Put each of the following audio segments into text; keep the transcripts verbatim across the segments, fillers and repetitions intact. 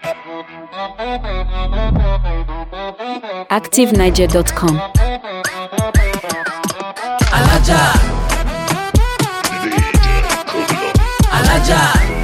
active niger dot com. Alaja, Alaja,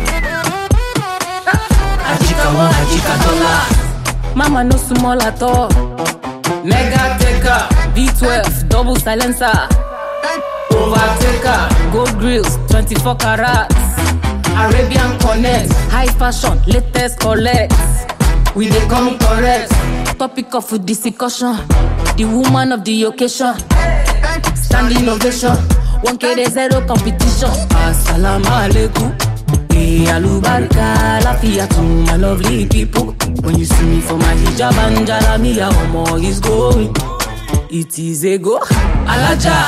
Ajika one, Ajika dollar. Mama no small at all. Mega taker, V twelve, double silencer. Overtaker, gold grills, twenty-four carats. Arabian connect, high fashion, latest collect. We dey come correct. Topic of discussion, the woman of the occasion. Standing ovation, one K de zero competition. Assalamu alaikum, eh alubarika, lafiya to my lovely people. When you see me for my hijab and jalamiya, omo is going. It is a go. Alaja,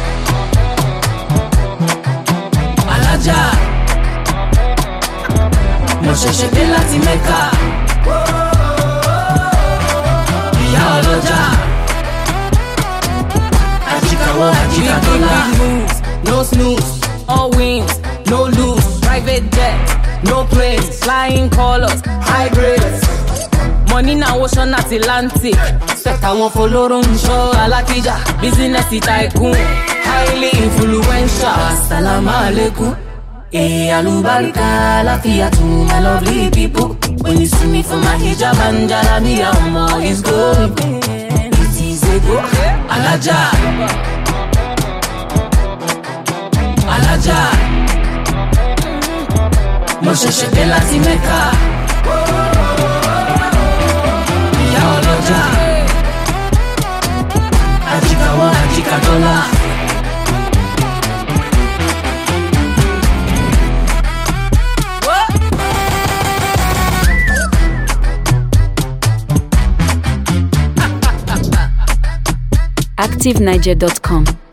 Alaja, mo ṣẹ̀ṣẹ̀ dé láti Mecca. Ajika dollar. Moves, no snooze, all wins, no lose. Private jet, no planes, flying colors, high grades. Money na ocean Atlantic. Set I want for Lorun show Alakija. Business tycoon, highly influential. Assalamu alaikum. Eh, alubarika, lafiya to my lovely people. When you see me for my hijab and jalamiya, omo is going. It is a go. Alaja, Alaja, mo ṣẹ̀ṣẹ̀ dé láti Mecca. Ìyá ọlọ́jà, Ajika one, Ajika dollar. active niger dot com.